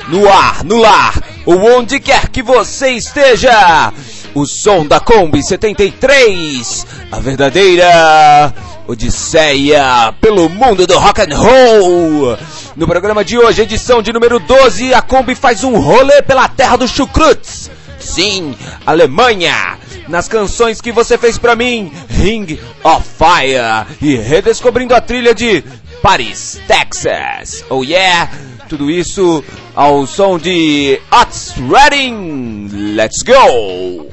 no ar, no lar, ou onde quer que você esteja. O som da Kombi 73, a verdadeira odisseia pelo mundo do rock and roll. No programa de hoje, edição de número 12, a Kombi faz um rolê pela terra do chucrutes. Sim, Alemanha. Nas canções que você fez pra mim, Ring of Fire, e redescobrindo a trilha de Paris, Texas. Oh yeah! Tudo isso ao som de Otis Redding. Let's go!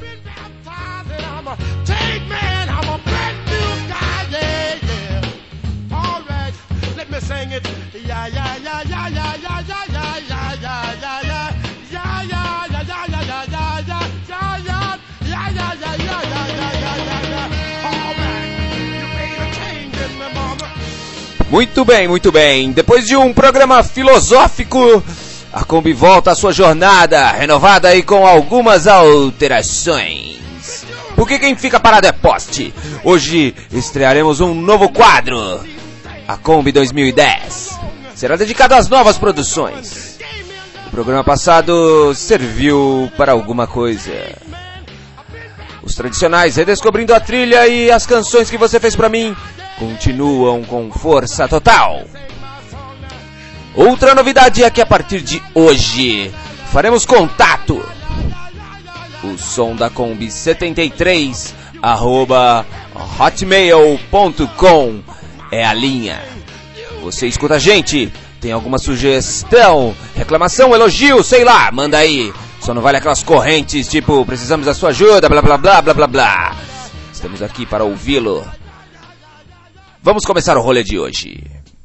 Muito bem, muito bem. Depois de um programa filosófico, a Kombi volta à sua jornada, renovada e com algumas alterações. Porque quem fica parado é poste. Hoje estrearemos um novo quadro, a Kombi 2010. Será dedicado às novas produções. O programa passado serviu para alguma coisa. Os tradicionais redescobrindo a trilha e as canções que você fez pra mim continuam com força total. Outra novidade é que a partir de hoje faremos contato. O som da Kombi 73 @hotmail.com é a linha. Você escuta a gente, tem alguma sugestão, reclamação, elogio, sei lá, manda aí. Só não vale aquelas correntes tipo precisamos da sua ajuda, blá blá blá blá blá blá. Estamos aqui para ouvi-lo. Vamos começar o rolê de hoje.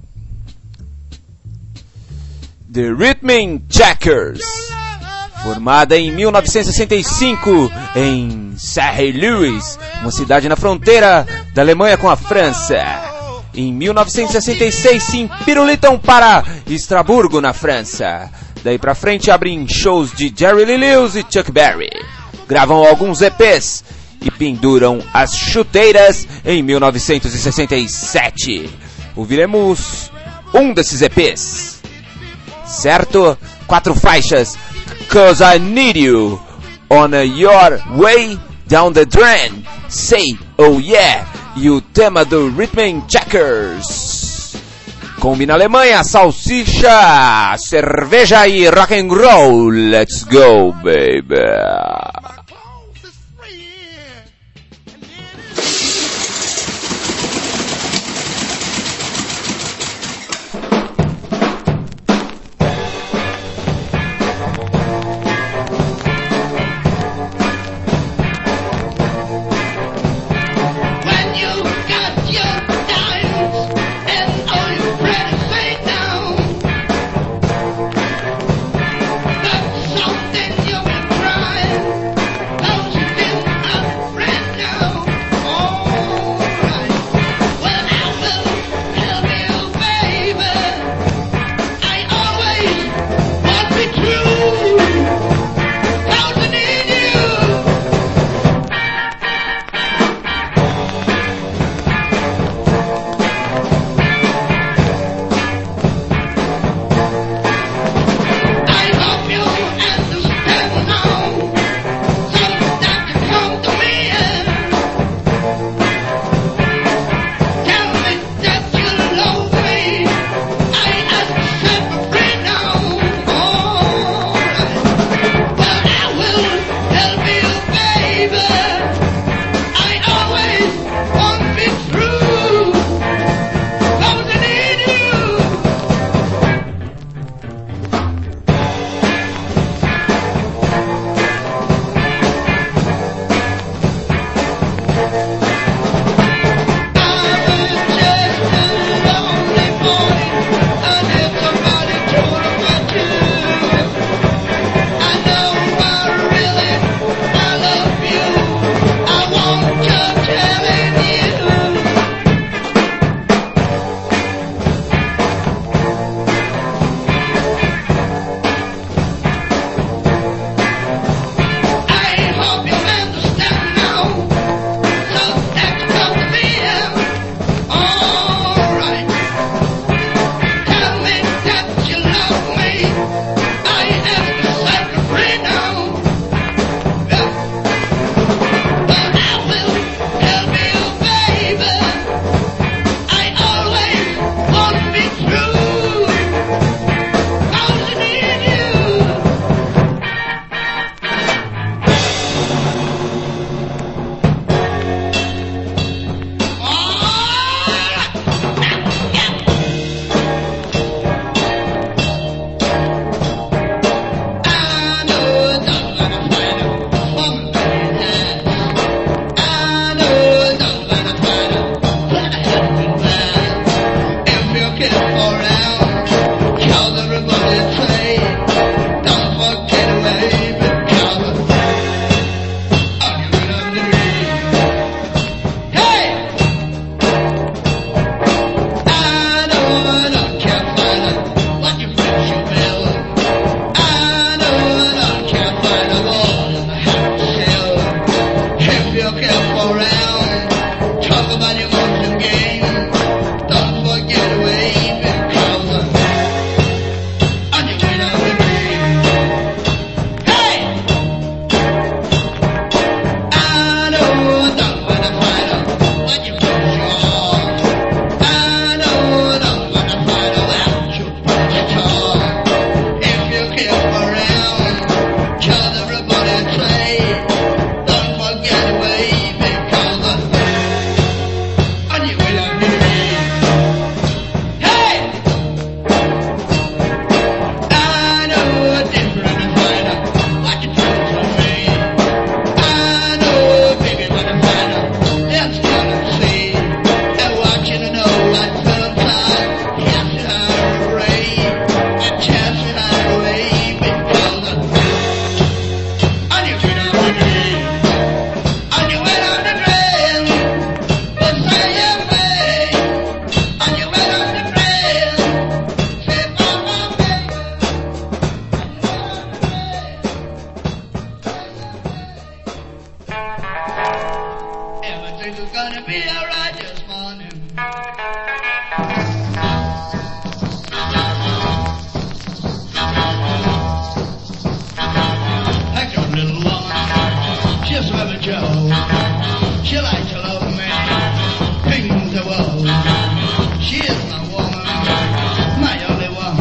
The Rhythm Checkers, formada em 1965 em Saint-Louis, uma cidade na fronteira da Alemanha com a França. Em 1966 se empirulitam para Estrasburgo, na França. Daí pra frente abrem shows de Jerry Lee Lewis e Chuck Berry. Gravam alguns EPs e penduram as chuteiras em 1967. Ouviremos um desses EPs, certo? 4 faixas: 'Cause I Need You, On Your Way Down the Drain, Say Oh Yeah, e o tema do Rhythm Checkers. Kombi na Alemanha, salsicha, cerveja e rock and roll. Let's go, baby. Something you've been crying.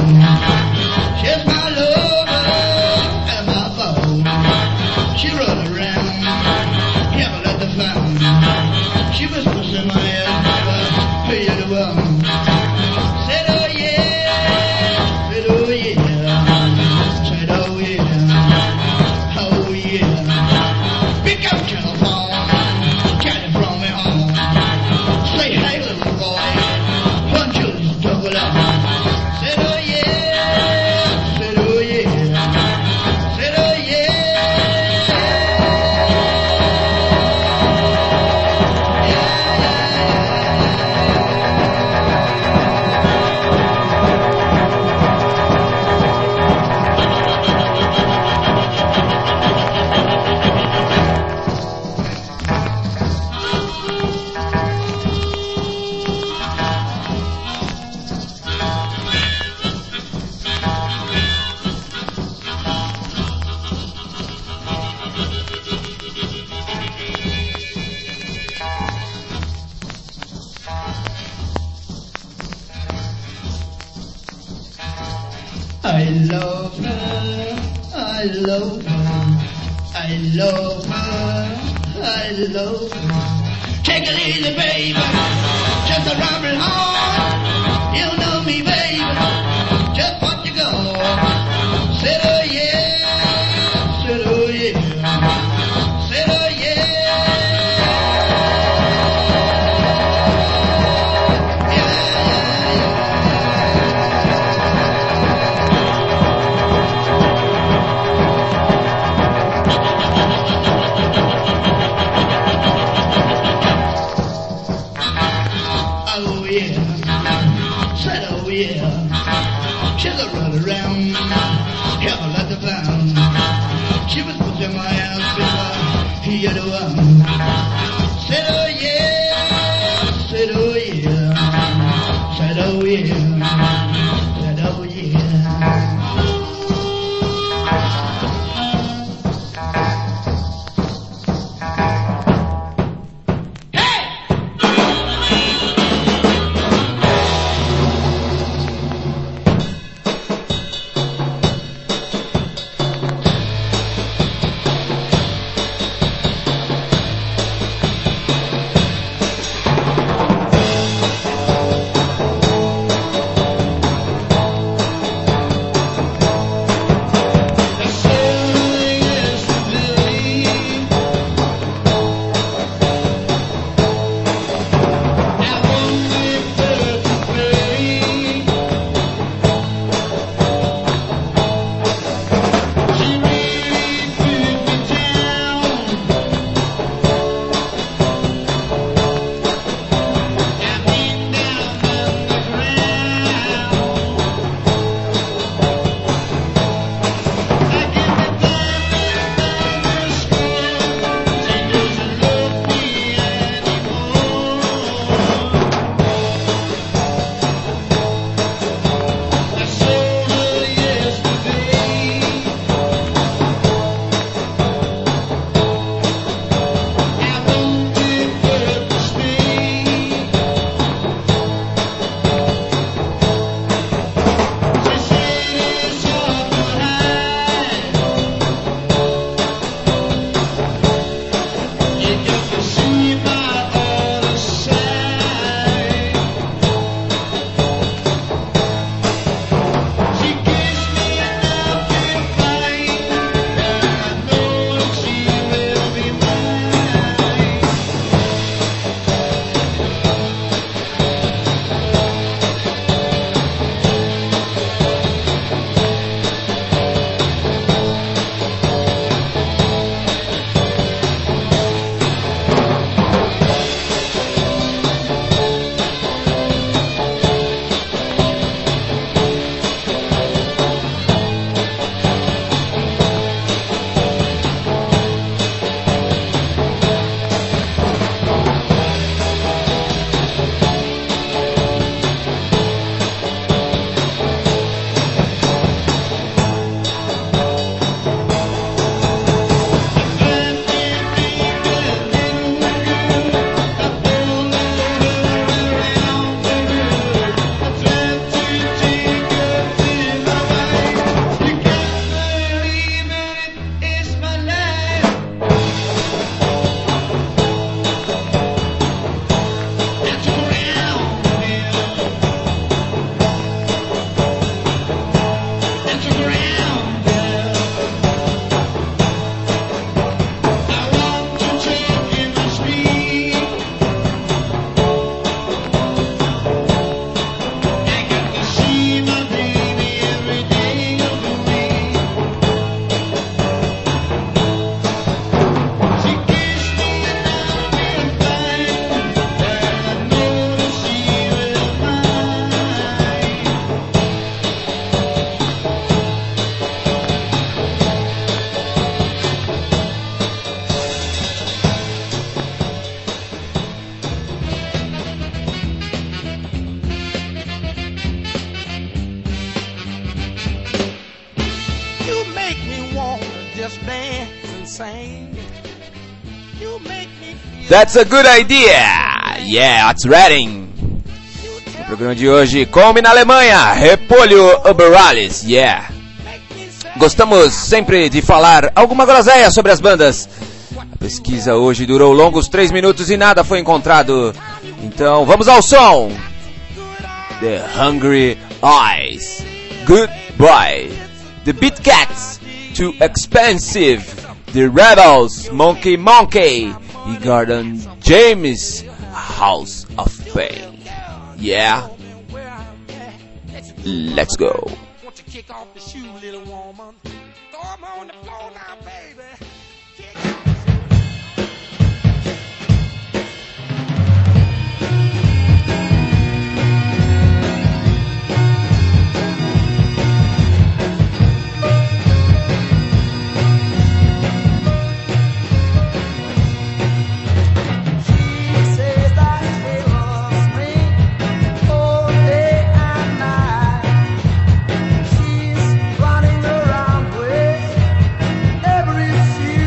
She's my lover and my foe. She run around, never let the fun. She whispers in my ear, hey, you're the one. Said, oh yeah, said, oh yeah, said, oh yeah, oh yeah. Pick up telephone, get it from me home. Say, hey, little boy, won't you just double up? Said, oh yeah, said, oh yeah, said, oh yeah. I love her, I love her, I love her, I love her. Take it easy, baby, just a rubbing hard. You know me, baby, just want to go. Said oh yeah, said oh yeah, said oh yeah. Oh yeah, said just dance and sing. You make me feel. That's a good idea. Yeah, it's Reading. No programa de hoje, Come na Alemanha, Repolho Uberalis. Yeah. Gostamos sempre de falar alguma groselha sobre as bandas. A pesquisa hoje durou longos 3 minutos e nada foi encontrado. Então vamos ao som. The Hungry Eyes, Goodbye. The Beat Cats, Too Expensive. The Rebels, Monkey Monkey. E Gordon James, House of Pain. Yeah. Let's go. Kick off the shoe, little woman. Throw 'em on the floor now, baby. She says that she loves me all day and night. She's running around with every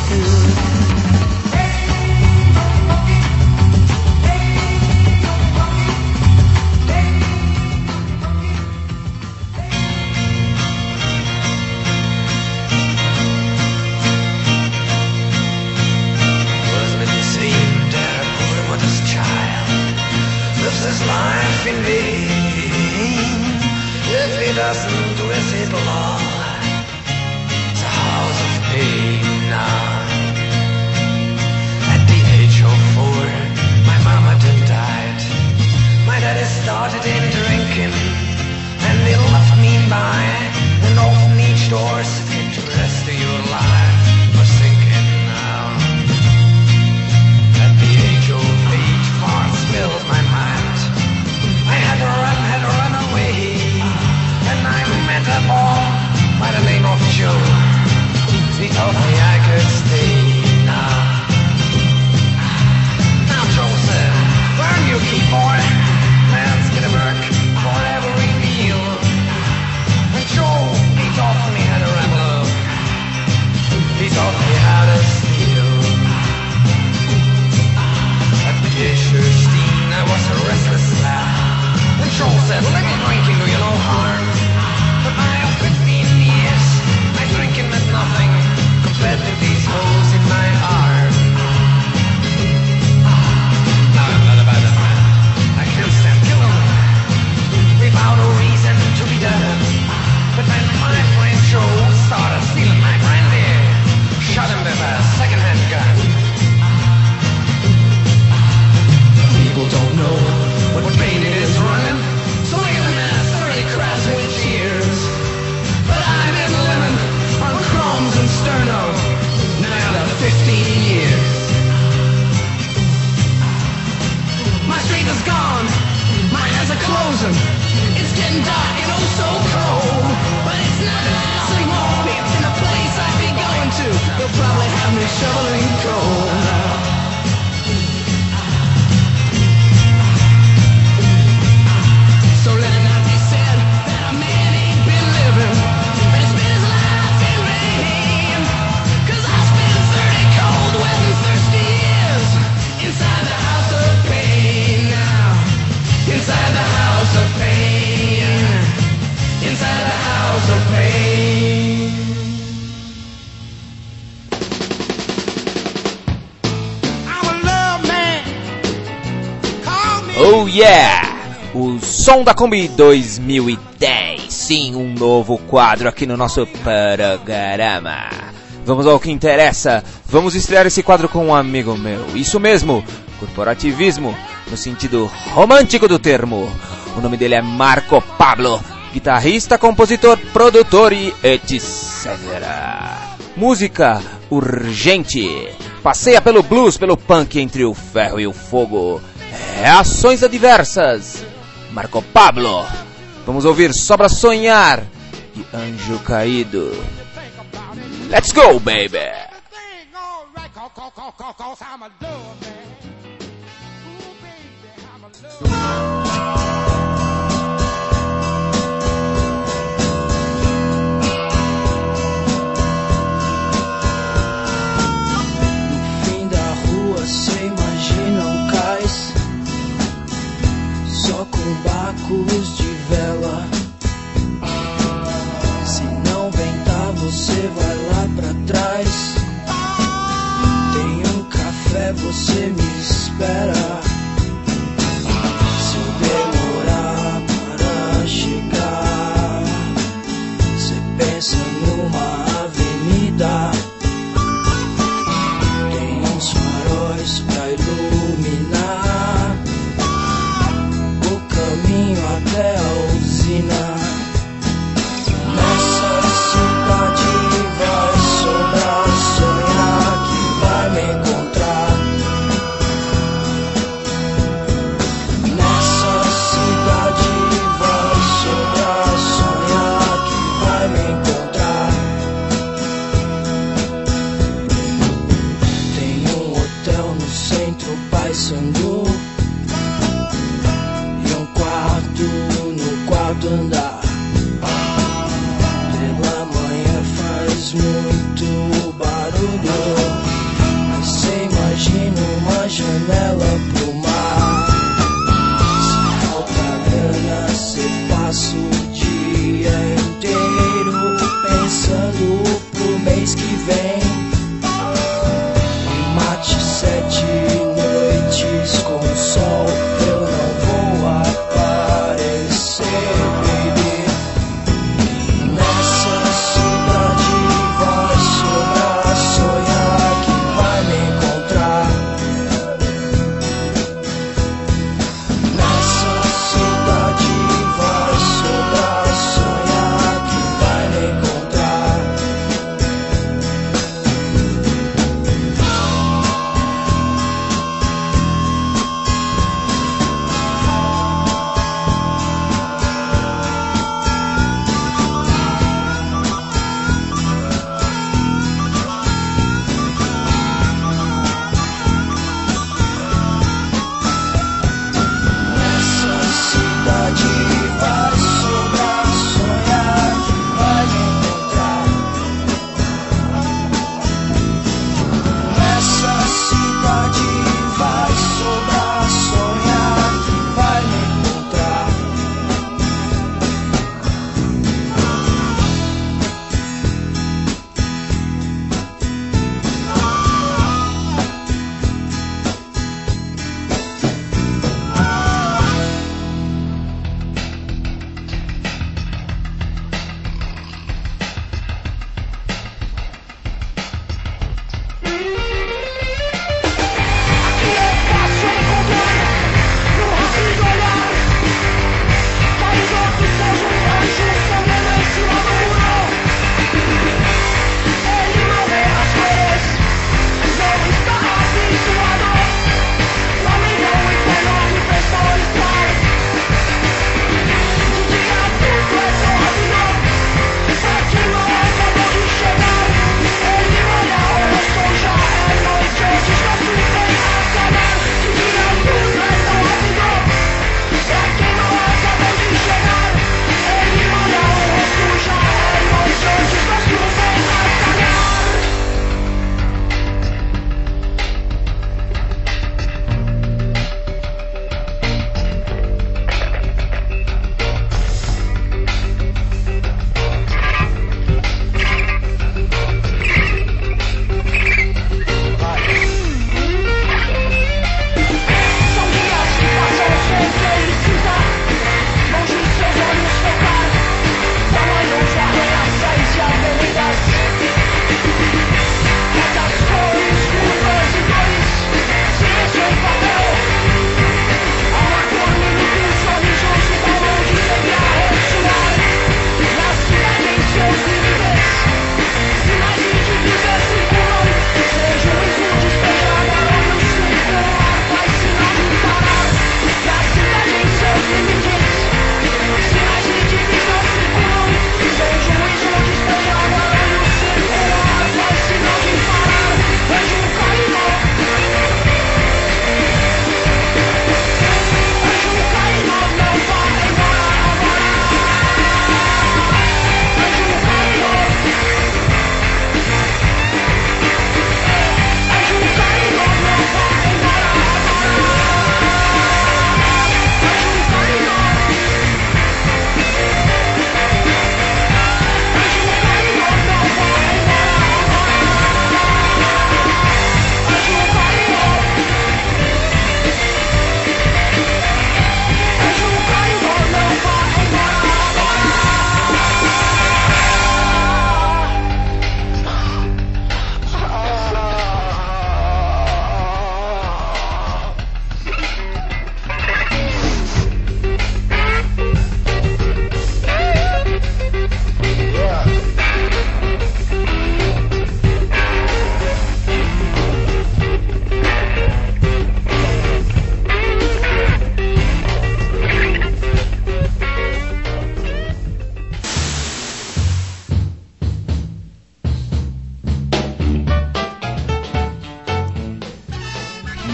Oh yeah! O Som da Kombi 2010. Sim, um novo quadro aqui no nosso programa. Vamos ao que interessa. Vamos estrear esse quadro com um amigo meu. Isso mesmo, corporativismo, no sentido romântico do termo. O nome dele é Marco Pablo, guitarrista, compositor, produtor e etc. Música urgente. Passeia pelo blues, pelo punk, entre o ferro e o fogo. Reações adversas. Marco Pablo. Vamos ouvir Só Pra Sonhar e Anjo Caído. Let's go, baby. No fim da rua cê imagina um cais, só com bacos de vela. Se não ventar, você vai lá pra trás. Tem um café, você me espera. Se eu demorar para chegar, cê pensa numa avenida. Tem uns faróis pra iluminar o caminho até a usina. Nessa cidade vai sobrar sonhar que vai me encontrar. Nessa cidade vai sobrar sonhar que vai me encontrar. Tem um hotel no centro, Paissandu, e um quarto no quarto andar. Pela manhã faz muito barulho.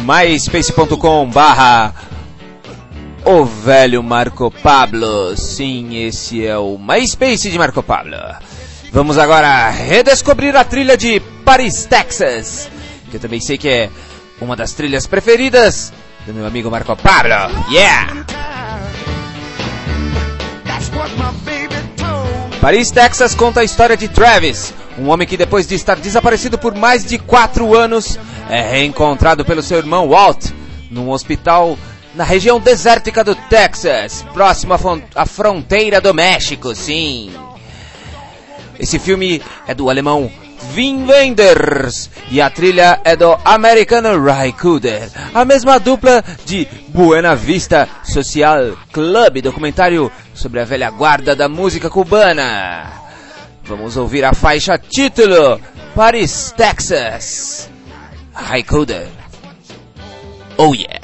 myspace.com/o velho Marco Pablo. Sim, esse é o MySpace de Marco Pablo. Vamos agora redescobrir a trilha de Paris, Texas, que eu também sei que é uma das trilhas preferidas do meu amigo Marco Pablo. Yeah! Paris, Texas conta a história de Travis, um homem que depois de estar desaparecido por mais de 4 anos, é reencontrado pelo seu irmão Walt num hospital na região desértica do Texas, próximo à fronteira do México, sim. Esse filme é do alemão Wim Wenders e a trilha é do americano Ry Cooder, a mesma dupla de Buena Vista Social Club, documentário sobre a velha guarda da música cubana. Vamos ouvir a faixa título, Paris, Texas, Ry Cooder. Oh yeah!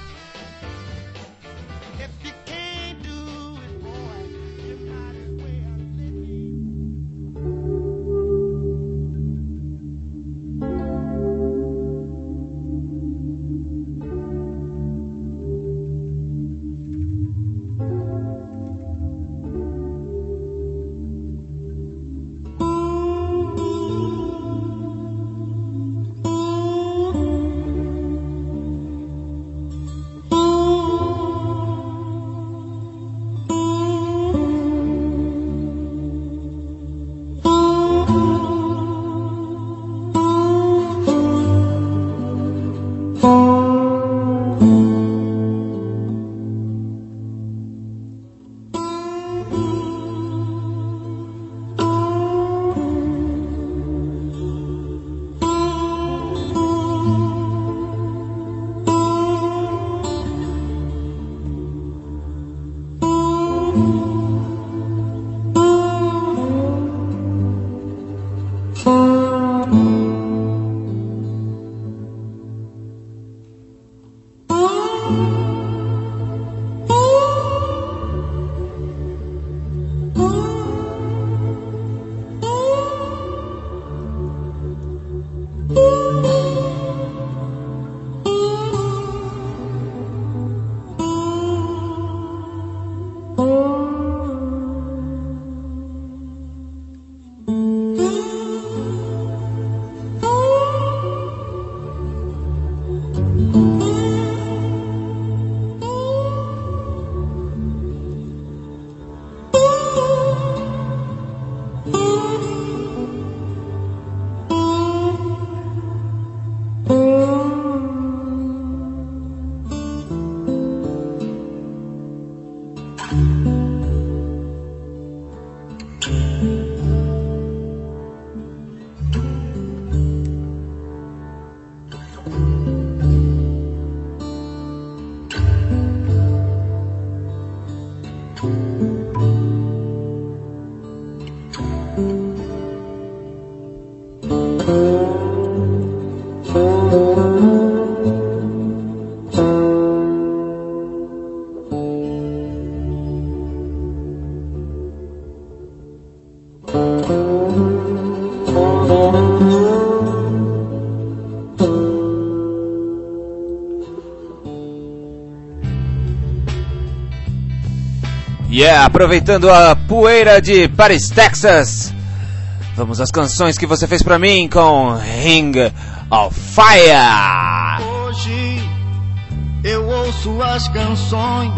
Yeah, aproveitando a poeira de Paris, Texas, vamos às canções que você fez pra mim com Ring of Fire. Hoje eu ouço as canções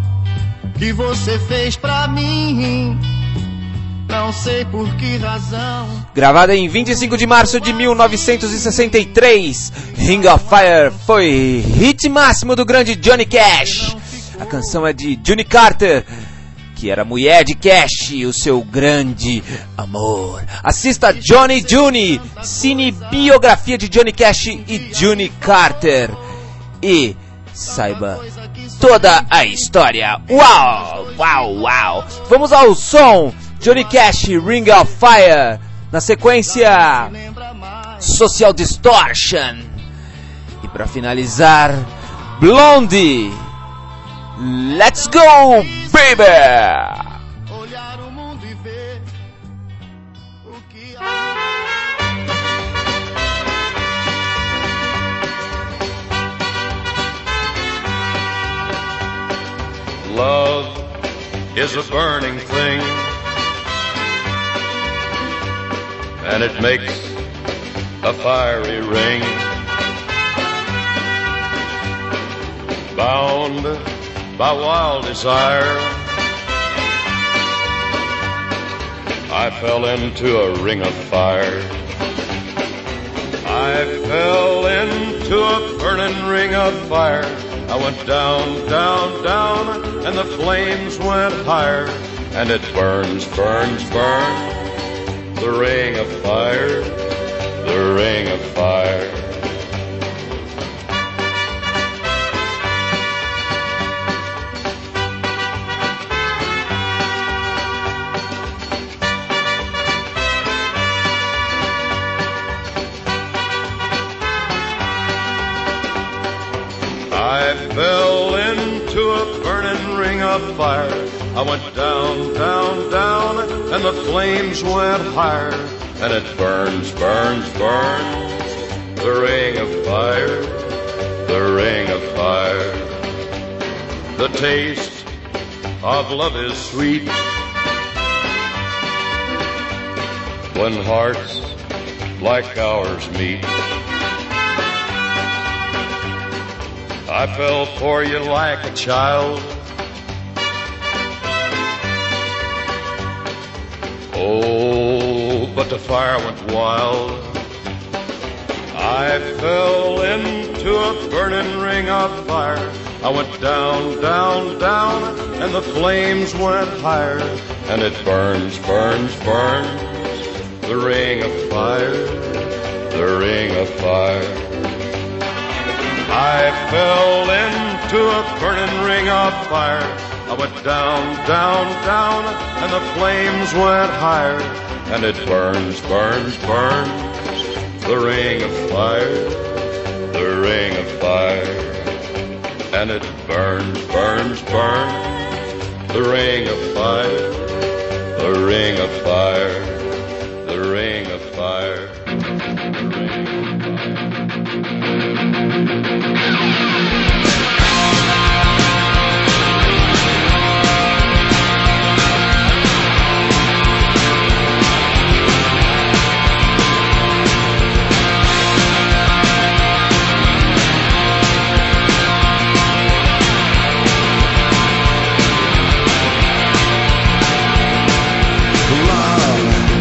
que você fez pra mim, não sei por que razão. Gravada em 25 de março de 1963, Ring of Fire foi hit máximo do grande Johnny Cash. A canção é de June Carter, que era mulher de Cash, o seu grande amor. Assista Johnny June, cinebiografia de Johnny Cash e June Carter, e saiba toda a história. Uau, uau, uau. Vamos ao som, Johnny Cash, Ring of Fire. Na sequência, Social Distortion. E para finalizar, Blondie, Let's Go, baby! Olhar o mundo e ver o que há. is a burning thing, and it makes a fiery ring. Bound by wild desire, I fell into a ring of fire. I fell into a burning ring of fire. I went down, down, down, and the flames went higher. And it burns, burns, burns, the ring of fire, the ring of fire. I fell into a burning ring of fire. I went down, down, down, and the flames went higher. And it burns, burns, burns, the ring of fire, the ring of fire. The taste of love is sweet when hearts like ours meet. I fell for you like a child. Oh, but the fire went wild. I fell into a burning ring of fire. I went down, down, down, and the flames went higher. And it burns, burns, burns, the ring of fire, the ring of fire. I fell into a burning ring of fire. I went down, down, down, and the flames went higher. And it burns, burns, burns, the ring of fire, the ring of fire. And it burns, burns, burns, the ring of fire, the ring of fire, the ring of fire, the ring of fire. Love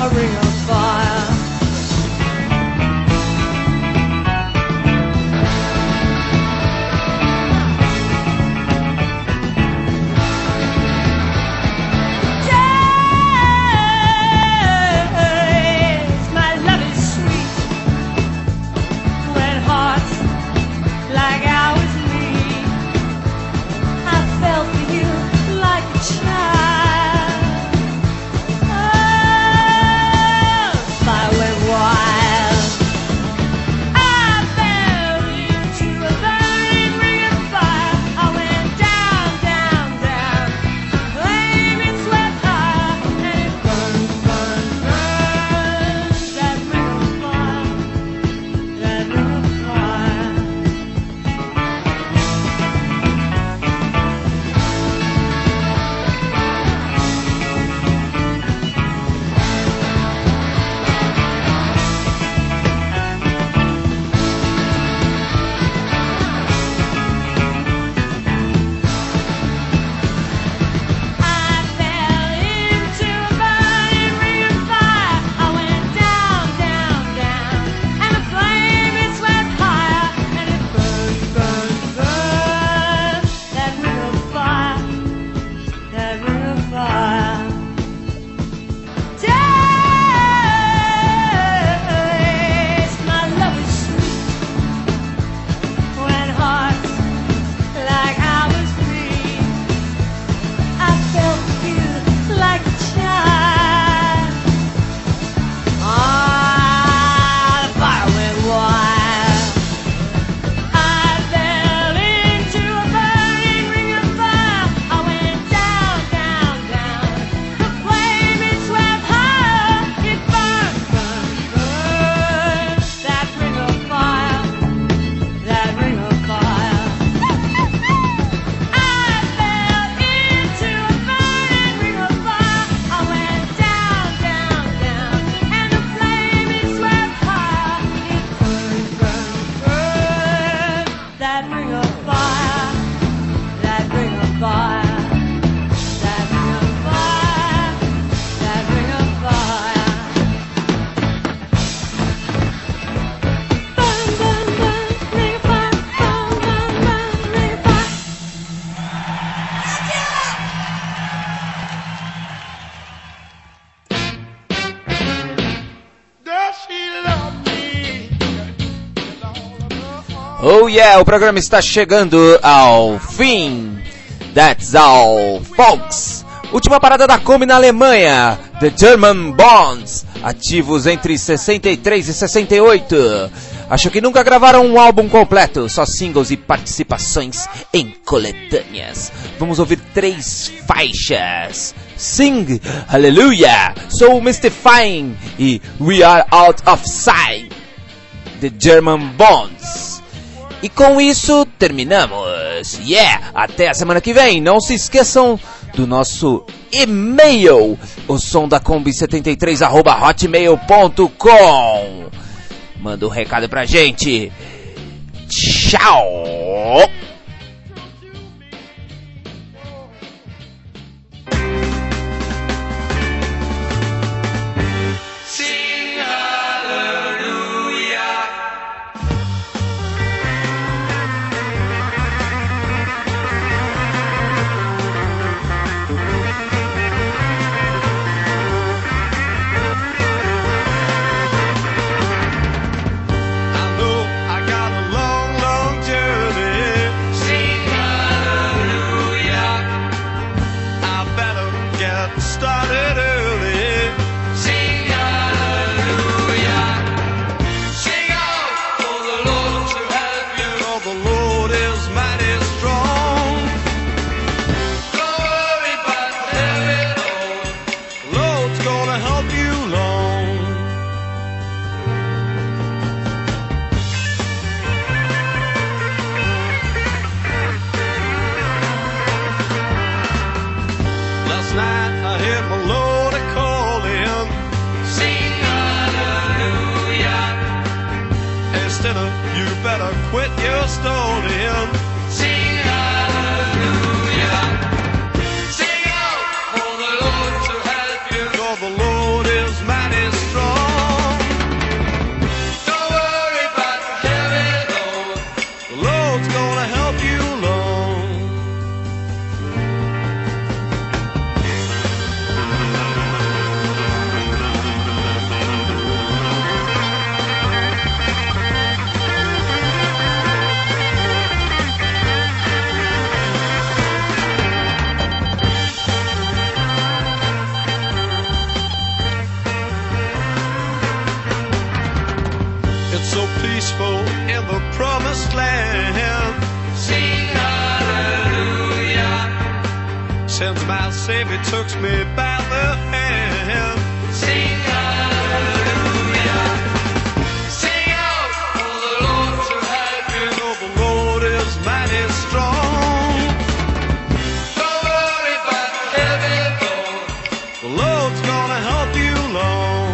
a ring of fire. Oh yeah, o programa está chegando ao fim. That's all, folks. Última parada da Kombi na Alemanha, The German Bonds, ativos entre 63 e 68. Acho que nunca gravaram um álbum completo, só singles e participações em coletâneas. Vamos ouvir 3 faixas. Sing, Hallelujah, So Mystifying e We Are Out of Sight, The German Bonds. E com isso, terminamos. Yeah! Até a semana que vem. Não se esqueçam do nosso e-mail, o sondacombi73@hotmail.com. Manda um recado pra gente. Tchau! Quit your stoning. Sing hallelujah. Sing out for the Lord to help you. For the Lord is mighty baby took me by the hand. Sing hallelujah. Sing out for the Lord to help you. Oh, the Lord is mighty strong. Don't worry about heavy load. The Lord's gonna help you along.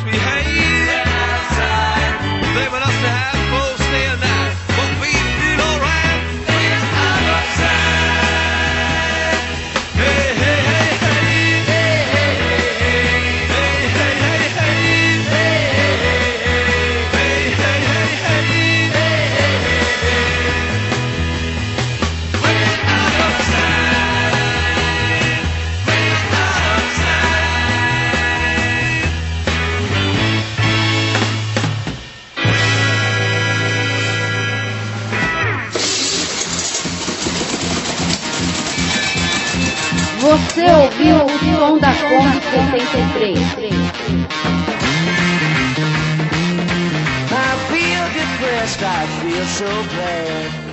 misbehave. They want us to have full stay a night, but we feel alright. Hey, hey, hey, hey. Hey, hey, hey, hey. Hey, hey, hey, hey. Hey, hey, hey, hey. We're out of sight. We're out of sight. Você ouviu o som da Kombi 73. I feel depressed, I feel so bad.